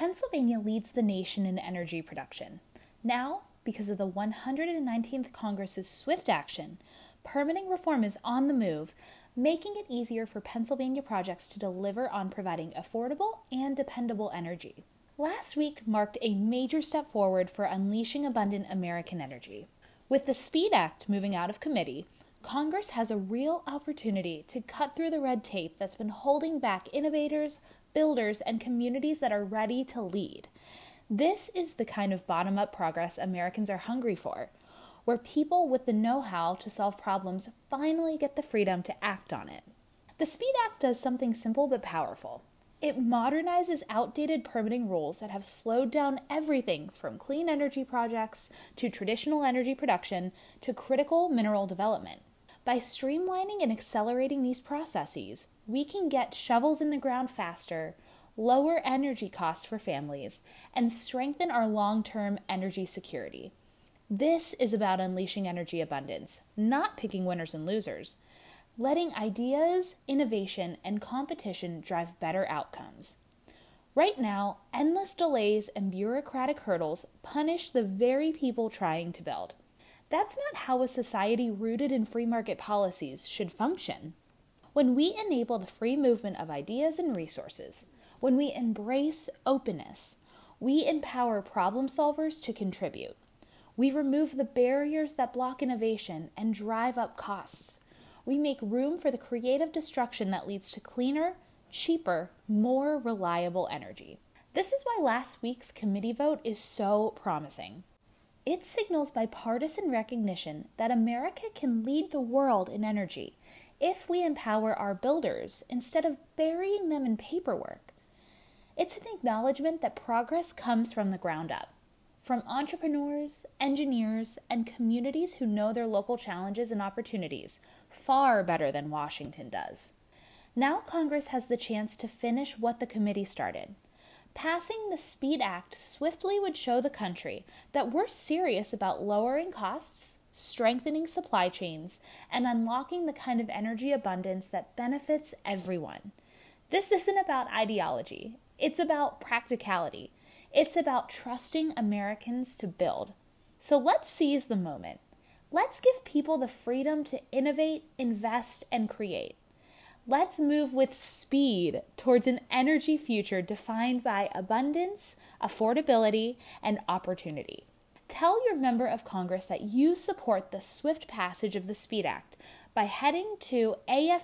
Pennsylvania leads the nation in energy production. Now, because of the 119th Congress's swift action, permitting reform is on the move, making it easier for Pennsylvania projects to deliver on providing affordable and dependable energy. Last week marked a major step forward for unleashing abundant American energy. With the SPEED Act moving out of committee, Congress has a real opportunity to cut through the red tape that's been holding back innovators, builders, and communities that are ready to lead. This is the kind of bottom-up progress Americans are hungry for, where people with the know-how to solve problems finally get the freedom to act on it. The SPEED Act does something simple but powerful. It modernizes outdated permitting rules that have slowed down everything from clean energy projects to traditional energy production to critical mineral development. By streamlining and accelerating these processes, we can get shovels in the ground faster, lower energy costs for families, and strengthen our long-term energy security. This is about unleashing energy abundance, not picking winners and losers. Letting ideas, innovation, and competition drive better outcomes. Right now, endless delays and bureaucratic hurdles punish the very people trying to build. That's not how a society rooted in free market policies should function. When we enable the free movement of ideas and resources, when we embrace openness, we empower problem solvers to contribute. We remove the barriers that block innovation and drive up costs. We make room for the creative destruction that leads to cleaner, cheaper, more reliable energy. This is why last week's committee vote is so promising. It signals bipartisan recognition that America can lead the world in energy if we empower our builders instead of burying them in paperwork. It's an acknowledgement that progress comes from the ground up, from entrepreneurs, engineers, and communities who know their local challenges and opportunities far better than Washington does. Now Congress has the chance to finish what the committee started. Passing the SPEED Act swiftly would show the country that we're serious about lowering costs, strengthening supply chains, and unlocking the kind of energy abundance that benefits everyone. This isn't about ideology. It's about practicality. It's about trusting Americans to build. So let's seize the moment. Let's give people the freedom to innovate, invest, and create. Let's move with speed towards an energy future defined by abundance, affordability, and opportunity. Tell your member of Congress that you support the swift passage of the SPEED Act by heading to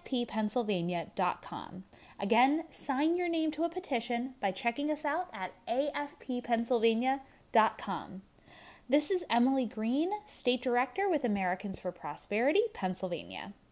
afppennsylvania.com. Again, sign your name to a petition by checking us out at afppennsylvania.com. This is Emily Green, State Director with Americans for Prosperity, Pennsylvania.